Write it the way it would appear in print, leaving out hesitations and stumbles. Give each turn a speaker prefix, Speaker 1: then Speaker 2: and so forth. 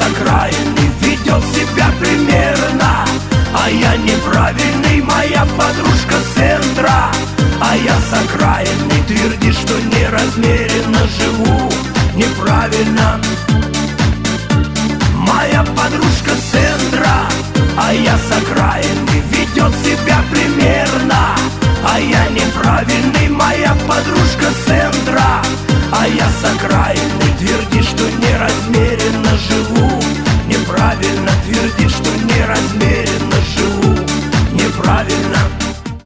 Speaker 1: окраины, ведет себя примерно. А я неправильный, моя подружка с центра. А я с окраины, твердит, что неразмеренно живу неправильно. Моя подружка с центра, а я с окраины, ведет себя примерно. А я неправильный, моя подружка